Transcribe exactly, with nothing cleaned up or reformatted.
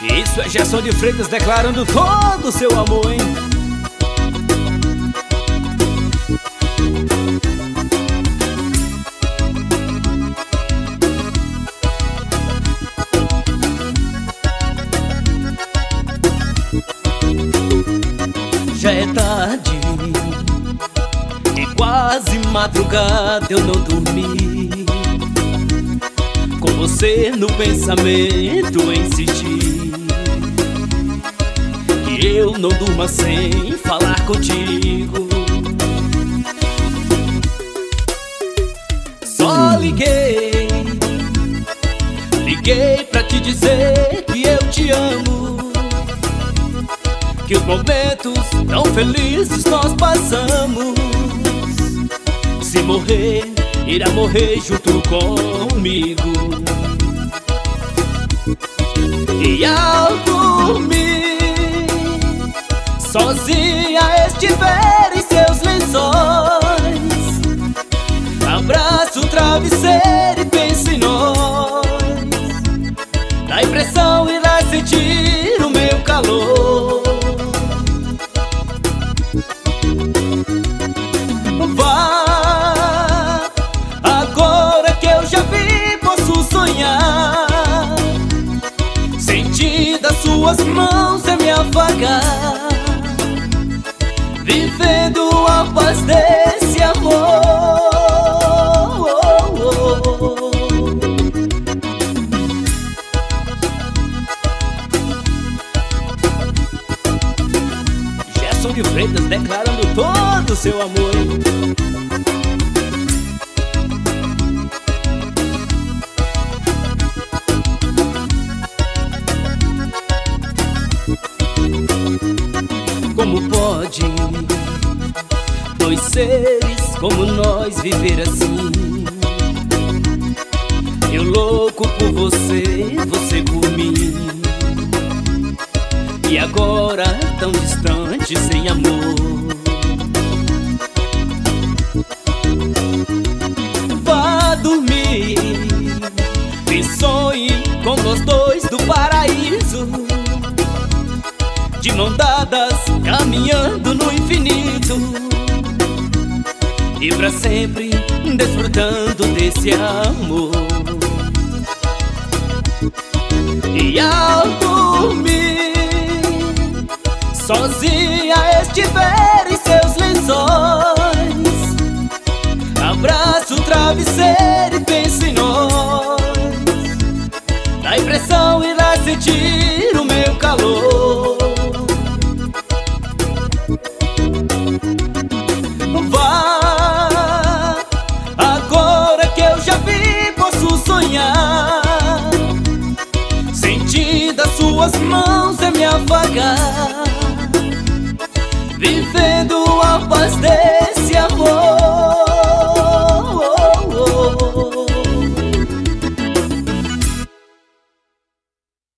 Isso é Gerson de Freitas declarando todo o seu amor, hein? Já é tarde, é quase madrugada, eu não dormi. Com você no pensamento insisti que eu não durma sem falar contigo. Só liguei, liguei pra te dizer que eu te amo, que os momentos tão felizes nós passamos. Se morrer, irá morrer junto comigo. E ao dormir, sozinha estiver em seus lençóis, abraço o travesseiro e penso em nós. Dá impressão irá sentir o meu calor. Vá, agora que eu já vi, posso sonhar. Sentir das suas mãos é me afagar, vivendo a paz desse amor. Gerson de Freitas declarando todo o seu amor. Como pode dois seres como nós viver assim? Eu louco por você, você por mim. E agora tão distante, sem amor. Vá dormir e sonhe com nós dois do paraíso, de mão dadas, caminhando no infinito, e pra sempre desfrutando desse amor. E ao dormir, sozinha estiver em seus lençóis, abraço o travesseiro e penso em nós. Dá impressão irá sentir o meu calor. Vá, agora que eu já vi, posso sonhar. Sentir das suas mãos é me afagar, vivendo